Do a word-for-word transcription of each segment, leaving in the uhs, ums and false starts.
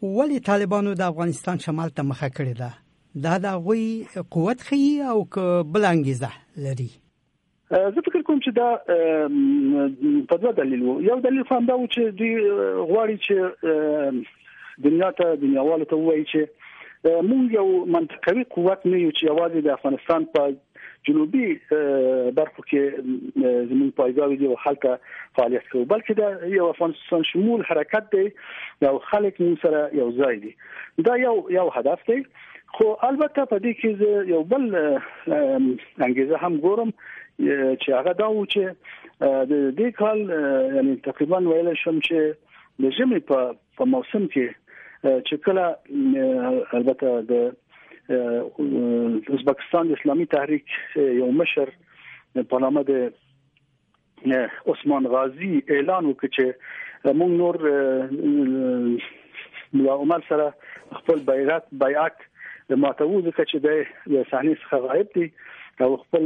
ولی طالبانو د افغانستان شمال ته مخه کړې ده دا د غوي قوت خي او بل انګیزه لري؟ زه فکر کوم چې دا په دوه دلیل وو. یو دلیل خو دا و چې دوی غواړي چې دنیا ته دنیاوالو ته وایي چې موږ یو منطقوي قوت نه یو چې یوازې د افغانستان په جنوبي برخو کې زموږ پایګاوي دي او هلته فعالیت کوي، بلکې دا یو افغانستان شمول حرکت دی او خلک موږ سره یو ځای دي. دا یو یو هدف دی. خو البته په دې کې یو بل انګیزه هم ګورم چې هغه دا و چې د دې کال یعنی تقریبا ویل شم چې د ژمي په په موسم کې چې کله البته د ازبکستان اسلامي تحریک یو مشر په نامه د عثمان غازی اعلان وکړ چې موږ نور ملا عمر سره خپل بیعت بیعت ماتو ځکه چې د صحنې څخه غایب دي او خپل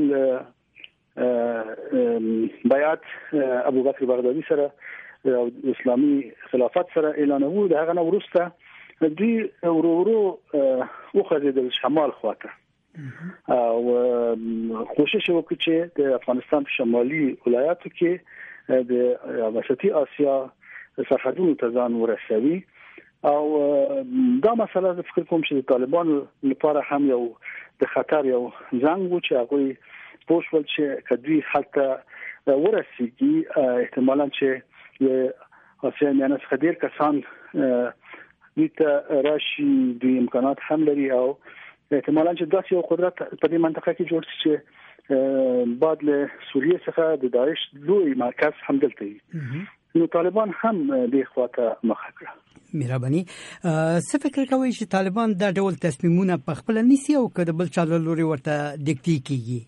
بیعت ابو بکر بغدادي سره او اسلامي خلافت سره اعلانوي. دا هغه نو ورسته دوی ورورو وخذ د شمال خواته او کوشش وکړي چې د افغانستان په شمالي ولایاتو کې د وسطي اسیا سرحدونو ته ځان ورسوي. او دا مسله د فکر کوم چې د طالبانو لپاره هم یو د خطر یو زنګ و چې هغه پوښول چې کدی حتی ورسیږي احتمالاً چې اسیا میانس خدیر کسان دته راشي د امکانات هم لري او احتمالاً چې داسې یو قدرت په دې منطقه کې جوړ شي چې بعد له سوریه څخه د داعش لوی مرکز هم دلته وي. نو طالبان هم د خواته مخه کړه. مهرباني څه فکر کوي چې طالبان دا ډول تصمیمونه په خپل نیسي او کله بل چا لوري ورته دکتي کیږي؟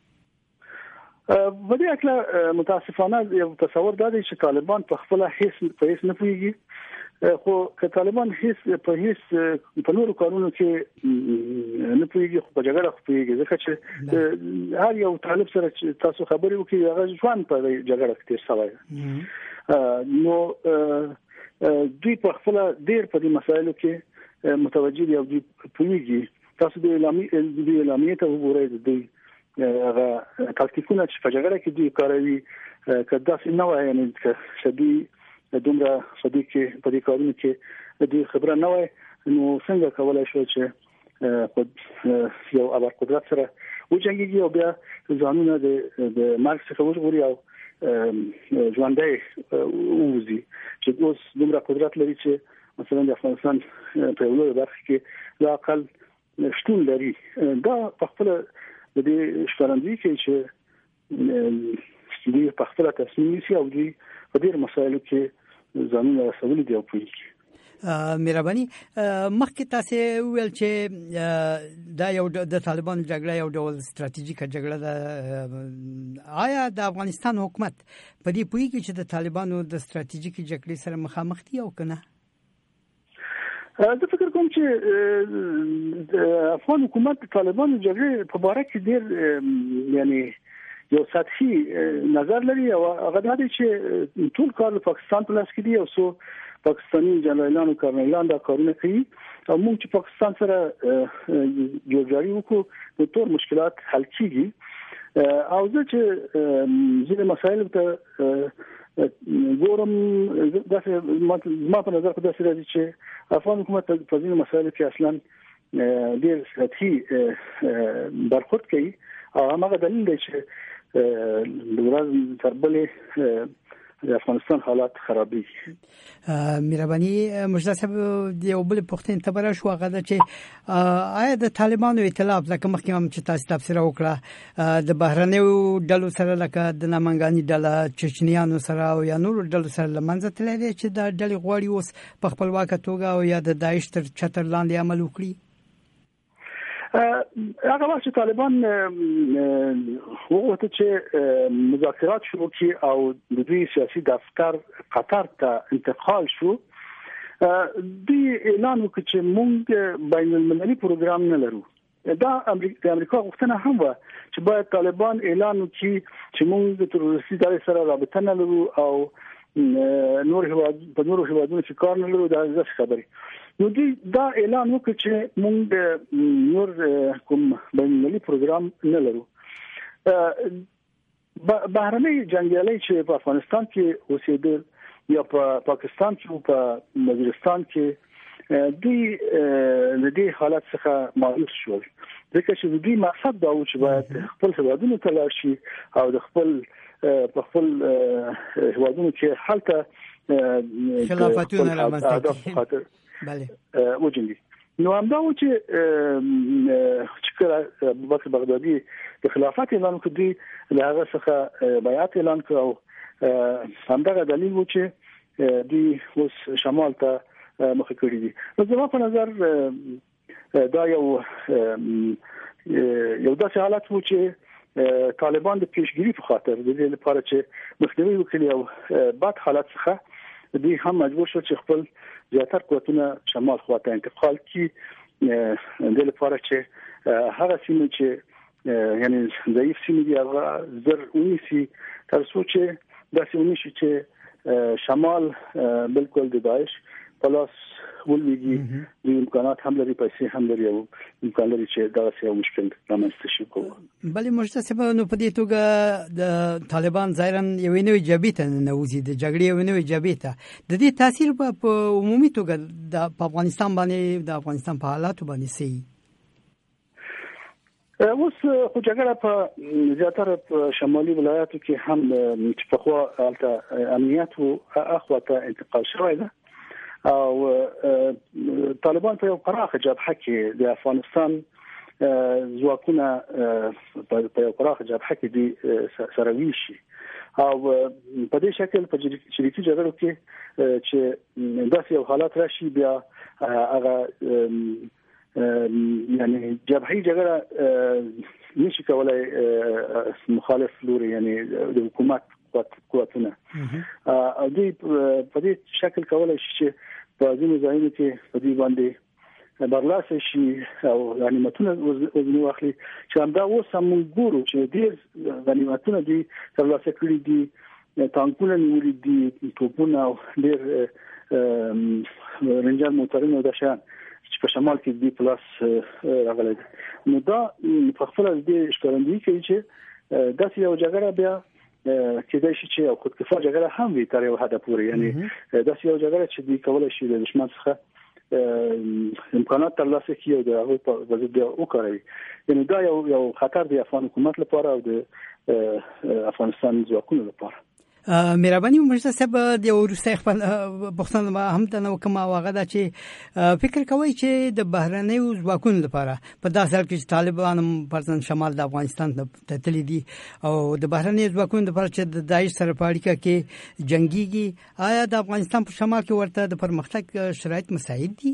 په دې اړه متاسفانه یو تصور دا دی چې طالبان په خپل هیڅ په هیڅ نه پوهیږي، خو که طالبان هیڅ په هیڅ په نورو کارونو کې نه پوهیږي خو په جګړه خو پوهیږي، ځکه چې هر یو طالب سره چې تاسو خبرې وکړئ هغه ژوند په جګړه کې تیر شوی. نو دوی په خپل ډیر په دې مسایلو کې متوجه دي او دوی پوهیږي. تاسو د اعلامیه د اعلامیه ته وګورئ دوی هغه تاکتیکونه چې په جګړه کې دوی کاروي کدا څه نه وایي یعنی شدي دومره صدیق په دې کارونو کې دوی خبره نه وایي نو څنګه کولای شو چې یو ابر قدرت سره وجنګيږي او بیا ځانونه د د مارکس څخه وژغوري او ژوندۍ ووزي چې اوس دومره قدرت لري چې مثلا د افغانستان په یو لوی برخه کې لا اقل شتون لري. دا په خپل د دې ښکارندوی کې چې دوی په خپل تصمیم نیسي او دوی په ډېر مسایلو کې ځانونه رسولي دي او پوهیږي. مهرباني مخکې تاسو ویل چې دا یو د طالبانو جګړه یو ډول ستراتیژیکه جګړه ده. آیا د افغانستان حکومت په دې پوهیږي چې د طالبانو د ستراتیژیکې جګړې سره مخامخ دي او کنه؟ زه فکر کوم چې افغان حکومت د طالبانو جګړې په اړه کې ډېر یعنی یو سطحي نظر لري او هغه د دې چې ټول کار د پاکستان په لاس کې دی او سو پاکستاني جنرالانو کارنیلان دا کارونه کوي او موږ چې پاکستان سره جوړجاړي وکړو د ټول مشکلات حل کیږي. او زه چې ځینې مسایل ته ګورم داسې ما په نظر کې داسې راځي چې افغان حکومت په ځینې مسایلو کې اصلا ډېر سطحي برخورد کوي او هغه دلیل دی چې د ورځ تر بلې د افغانستان حالات خرابي. مهرباني مجدد صاحب یو بل پوښتنه تبره شو هغه چې آیا د طالبانو ائتلاف لکه مخکې هم چې تاسو تفسیر وکړه د بهرنیو ډلو سره لکه د نامنګاني ډله چچنیانو سره او یا نور ډلو سره لمنځه تللی دی چې د ډلې غواړي اوس په خپلواکه توګه او یا د داعش تر چتر لاندې عمل وکړي؟ هغه وخت چې طالبان وغوښتل چې مذاکرات شروع کړي او د دوی سیاسي دفتر قطر ته انتقال شو، دوی اعلان وکړ چې موږ بین المللي پروګرام نه لرو. دا امریکا امریکا غوښتنه هم و چې باید طالبان اعلان وکړي چې موږ د تروریستي ډلې سره رابطه نه لرو او نور هیواد په نورو هیوادونو کې کار نه لرو دا ځکه خبري نو دی دا اعلان وکړ چې موږ نور کوم بینالمللي پروګرام نه لرو. بهرنۍ جنگیالي چې په افغانستان کې اوسېدل یا په پاکستان کې او په وزیرستان کې دوی د دې حالت څخه مایوس شول ځکه چې دوی مقصد دا و چې باید خپل هیوادونو ته لاړ شي او د خپل په خپل هیوادونو کې حالت خلافاتونه رامنځته کړي. بله وجنګي نو همدا و چې چې ابوبکر بغدادي د خلافت اعلان کړی له هغه څخه بیعت اعلان کړ او همدغه دلیل و چې دوی اوس شمال ته مخ کړی دي. نو زما په نظر دا یو یو داسې حالت و چې طالبان د پیشګیری په خاطر د دې لپاره چې مخنیوي وکړي او بعد حالت څخه دوی هم مجبور شو چې خپل زیاتر قوتونه شمال خواته انتقال کړي د لپاره چې هغه سیمه چې یعنی ضعیف سیمه دی هغه زر ونیسي تر څو چې داسې ونیسي چې شمال بالکل د داعش په لاس ولويږي د امکانات هم لري پیسې هم لري او امکان لري چې دا څه مشکل رامنځته شي. بلې مجتمع نو په دې توګه د طالبان ظاهرا یو نوې جبهه ته نوځي د جګړې یو نوې جبهه ته د دې تاثیر په عمومي توګه د افغانستان باندې د افغانستان په حالات باندې سي اوس خو جګړه په زیاتره په شمالي ولایاتو کې هم چې په خوا البته امنیت او اخواته انتقال شوی ده او طالبان په یو پراخه جبهه کې د افغانستان ځواکونه په یو پراخه جبهه کې دي سره ویشي او په دې شکل په شریکي جګړو کې چې داسې یو حالت راشي بیا هغه یعنی جبهي جګړه نشي کولای مخالف لوري یعنی د حکومت قوتونه او دوی په دې شکل کولای شي چې په ځینو ځایونو کې په دې باندې برلاسه شي او غنیمتونه وزنی واخلي چې همدا اوس هم ګورو چې ډېر غنیمتونه دي ترلاسه کړي دي تانکونه نیولي دي توپونه او ډېر رنجر موټرونه د شان چې په شمال کې دی پلاس راغلي نو دا په خپل دې ښکارندوی کوي چې داسې یو جګړه بیا چې د شي چې خودکفا جګړه هم وي تر یو حد پورې یعنی داسې یو جګړه چې دی کولای شي د دشمن څخه امکانات ترلاسه کړي او د هغه په ضد وکړي یعنی دا یو یو خطر دی افغان حکومت لپاره او د افغانستان ځواکونو لپاره. مهرباني مجلس صاحب د ورسته خپل پښتون ما هم ته نو کوم واغه دا چې فکر کوي چې د بهرنۍ ځواکونو لپاره په داسې حال کې چې طالبان پرځن شمال د افغانستان ته تللی دي او د بهرنۍ ځواکونو لپاره چې د داعش سره په اړیکه کې جنگيږي آیا د افغانستان په شمال کې ورته د پرمختګ شرایط مساعد دي؟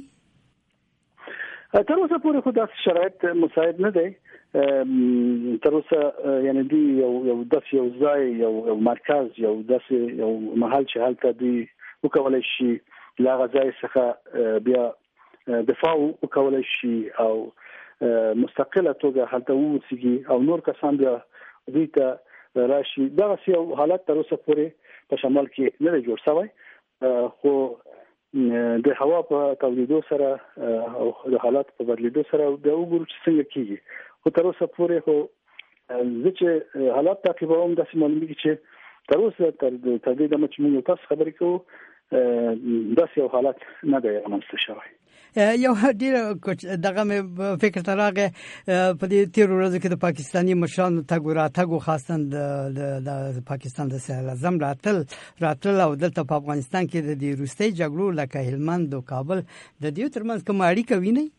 تر اوسه پورې خو دا شرایط مساعد نه دي تر اوسه یعنی دی یو یو داس یو ځای یو یو مرکز یو داس یو محل چې حالت دی وکولای شي لاغه ځای څخه بیا دفاع وکولای شي او مستقله توګه حالت ووسیږي او نور کسان بیا دوی ته راشي دا یو حالت تر اوسه پورې په شمال کې نه جوړ شوی خو د هوا په تولیدو سره او د حالات په بدلیدو سره د وګورو چې څنګه کیږي خو تر اوسه پورې خو ځکه حالات تعقیبوم د معلومیږي چې تر اوسه تر تر دې دمه چې موږ تاسو خبرې کوو داسې یو حالت نه دی رامنځته شوی. یو ډیر دغه مې فکر تراغه په دې تیر ورځو کې د پاکستاني مشرانو تګ راتګ خاصن د پاکستان د سیاسي اعظم راتل راتل او دلته په افغانستان کې د دې روستي جګړو لکه هلمند او کابل د دې ترمنځ کوم اړیکه ویني؟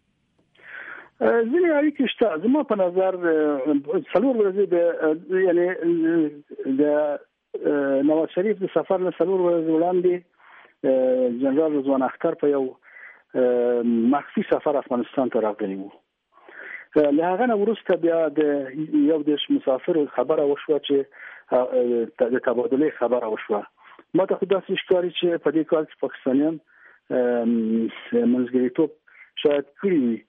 ځینې اړیکې شته زما په نظر څلور ورځې د یعنی د نواز شریف د سفر له څلور ورځې وړاندې جنرال رضوان اختر په یو مخفي سفر افغانستان ته راغلی وو. له هغه نه وروسته بیا د یو دیش مسافر خبره وشوه چې د تبادله خبره وشوه. ما ته خو داسې ښکاري چې په دې کال کې پاکستانیان منځګړیتوب شاید کړي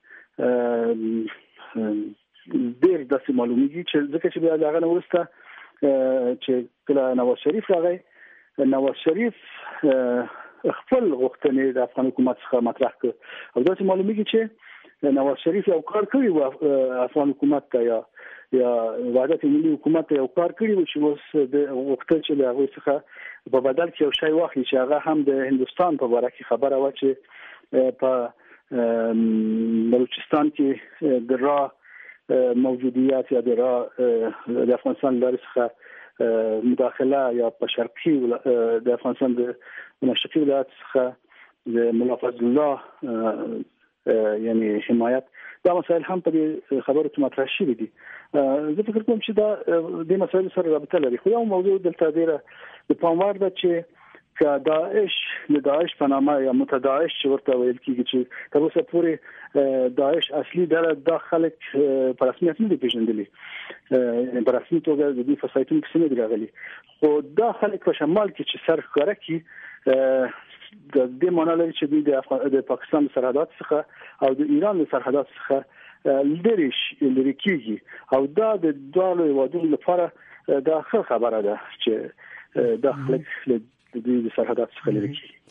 ډېر داسې معلومیږي چې ځکه چې بیا د هغه نه وروسته چې کله نواز شریف راغی نواز شریف خپل غوښتنې د افغان حکومت څخه مطرح کړ او دا چې معلومیږي چې نواز شریف یو کار کوي و افغان حکومت ته یا یا وحدت ملي حکومت ته یو کار کوي چې اوس د غوښتل چې د هغه څخه په بدل کې یو شی واخلي چې هغه هم د هندستان په اړه کې خبره و چې په بلوچستان کې د را موجودیت یا د را د افغانستان لپاره څخه مداخله یا په شرقي د افغانستان د مشرقي ولایت څخه د مولا فضل الله یعنی حمایت دا مسائل هم په خبرو کې مطرح شوي دي. زه فکر کوم چې دا د مسایلو سره رابطه لري خو یو موضوع دلته ډیره د پام وړ ده چې که داعش د داعش په نامه یا متداعش چې ورته ویل کیږي چې تر اوسه پورې داعش اصلي ډله د خلک په رسمیت نه دي پیژندلي په رسمي توګه د دې فسایتونو کې نه دي راغلي خو دا خلک په شمال کې چې سر ښکاره کړي د دې معنی لري چې دوی د د پاکستان سرحدات څخه او د ایران سرحدات څخه لري لري کیږي او دا د دوه هیوادونو لپاره دا ښه خبره ده چې د خلک د دې سرحدات څخه لري کیږي.